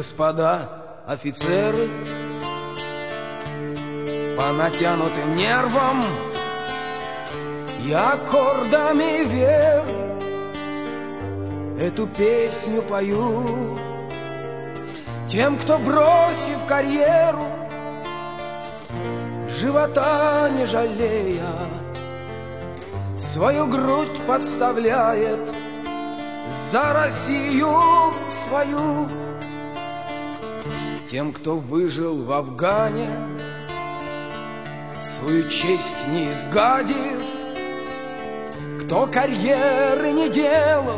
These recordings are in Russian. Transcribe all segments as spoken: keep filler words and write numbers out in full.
Господа офицеры, по натянутым нервам и аккордами веры эту песню пою тем, кто, бросив карьеру, живота не жалея, свою грудь подставляет за Россию свою. Тем, кто выжил в Афгане, свою честь не изгадив, кто карьеры не делал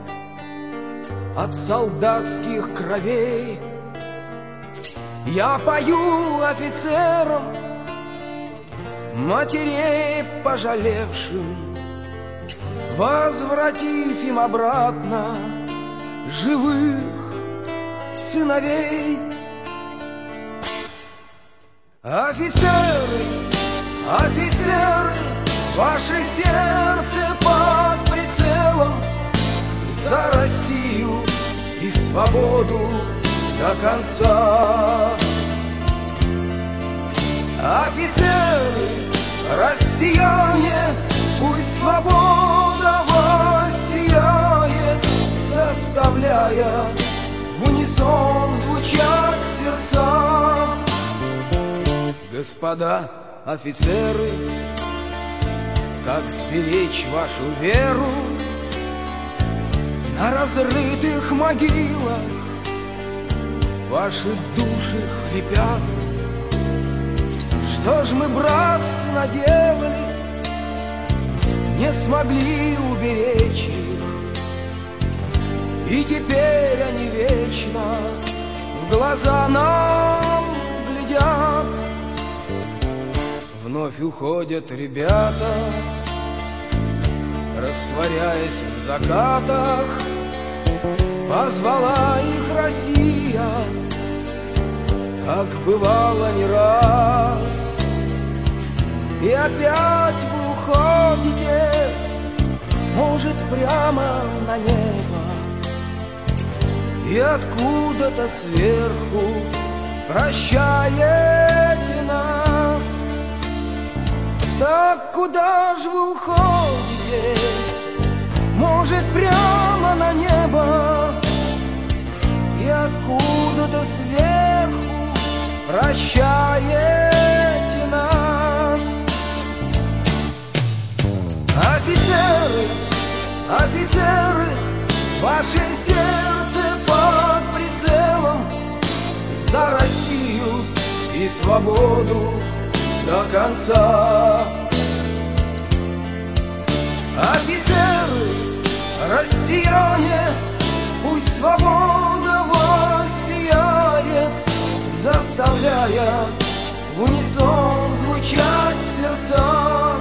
от солдатских кровей, я пою офицерам, матерей пожалевшим, возвратив им обратно живых сыновей. Офицеры, офицеры, ваше сердце под прицелом, за Россию и свободу до конца. Офицеры, россияне, пусть свобода воссияет, заставляя в унисон звучать сердца. Господа офицеры, как сберечь вашу веру на разрытых могилах? Ваши души хрипят. Что ж мы, братцы, наделали, не смогли уберечь их, и теперь они вечно в глаза нам глядят. Вновь уходят ребята, растворяясь в закатах, позвала их Россия, как бывало не раз. И опять вы уходите, может, прямо на небо, и откуда-то сверху прощаете нас. Так куда ж вы уходите? Может, прямо на небо, и откуда-то сверху прощаете нас. Офицеры, офицеры, ваше сердце под прицелом, за Россию и свободу до конца. Офицеры, россияне, пусть свобода воссияет, заставляя в унисон звучать сердца.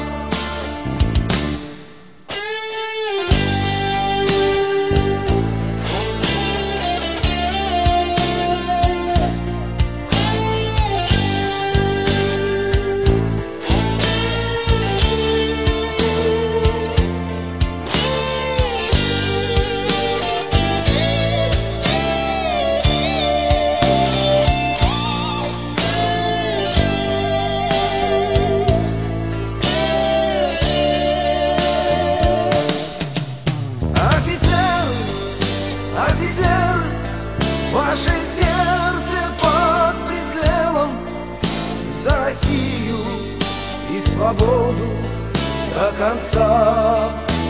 Офицеры, ваше сердце под прицелом, за Россию и свободу до конца.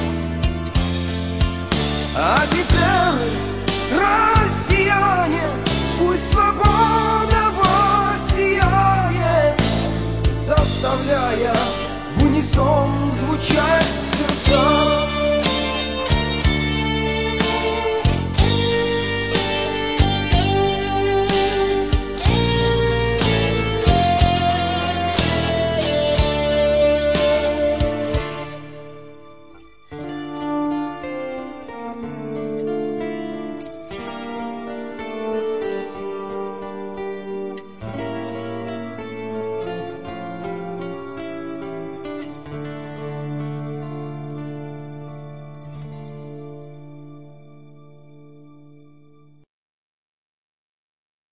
Офицеры, россияне, пусть свобода воссияет, заставляя в унисон звучать сердца.